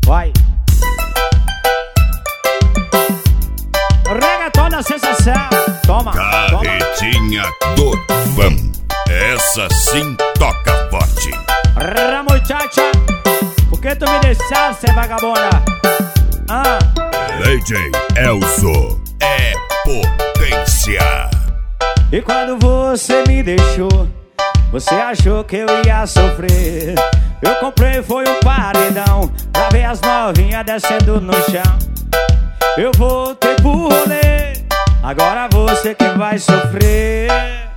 Vai. Reggaeton na sensação. Toma. Carretinha do fã. Essa sim toca forte. Muchacha, por que tu me deixaste, vagabunda? DJ Elzo é potência. E quando você me deixou, você achou que eu ia sofrer. Eu comprei foi um paredão pra ver as novinhas descendo no chão. Eu voltei pro rolê, agora você que vai sofrer.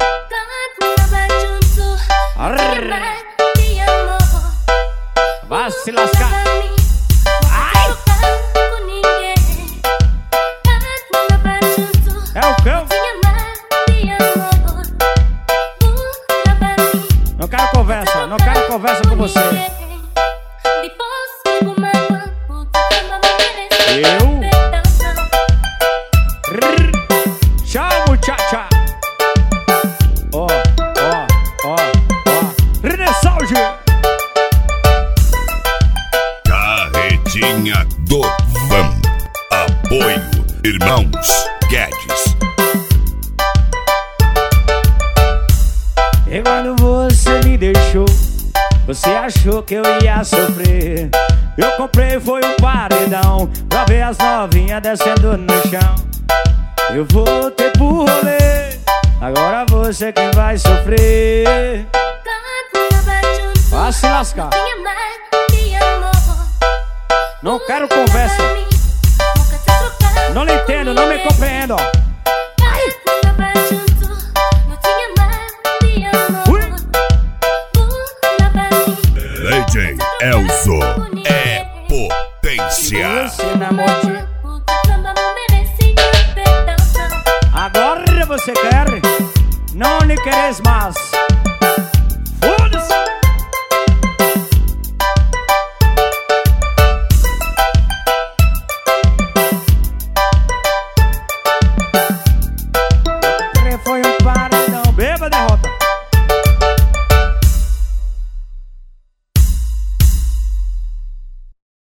Vai se lascar. Ai! É o cão. Não quero conversa, não quero conversa com você. Eu? Tchau, muchacha. Ó. Renessalge. Carretinha do fã. Apoio Irmãos Guedes. E quando você me deixou, você achou que eu ia sofrer. Eu comprei foi um paredão pra ver as novinhas descendo no chão. Eu voltei pro rolê, agora você quem vai sofrer. Vai se lascar. Não quero conversa. Não lhe entendo, não me compreendo. DJ Elzo é potência. Agora você quer? Não lhe queres mais. Foda-se. Foi um